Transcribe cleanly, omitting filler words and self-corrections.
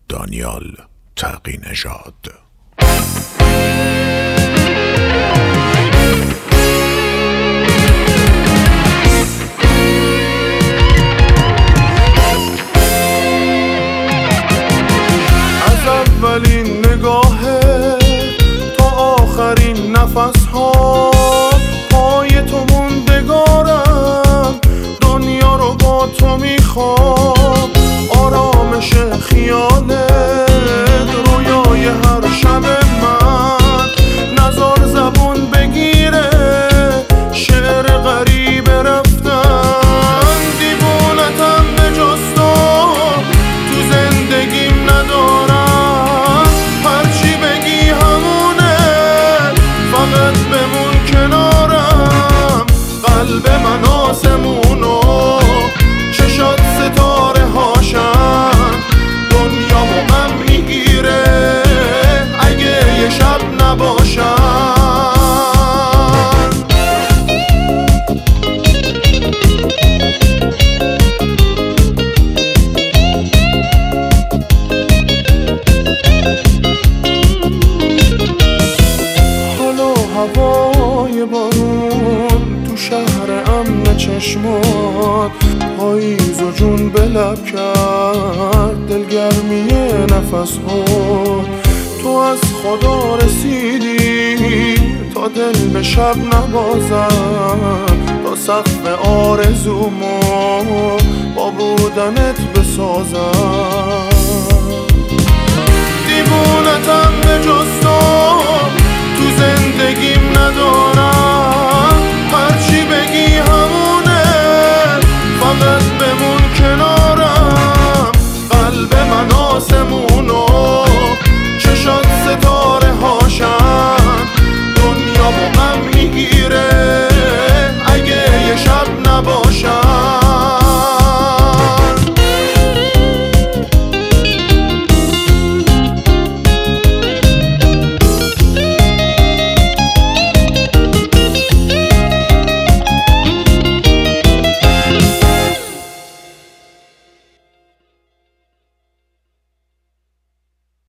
دانیال تقی‌نژاد. از اولین نگاهه تا آخرین نفس ها پای تو موندگارم، دنیا رو با تو میخوام، آرامش خیالت رویای هر شب من، نزار زبون بگیره شعر غریب رفتن، دیوونتم به جز تو زندگیم ندارم، هرچی بگی همونه فقط بمون کنارم، قلب من آسمونو چشات ستاره هاشن، دنیامو غم میگیره اگه یه شب نباشن. حالا هوای بارون تو شهر امن چشمات، پاییز و جون به لب کرد دلگرمی نفس ها، تو از خدا رسیدی تا دل به شب نبازم، تا سقف آرزومو با بودنت بسازم.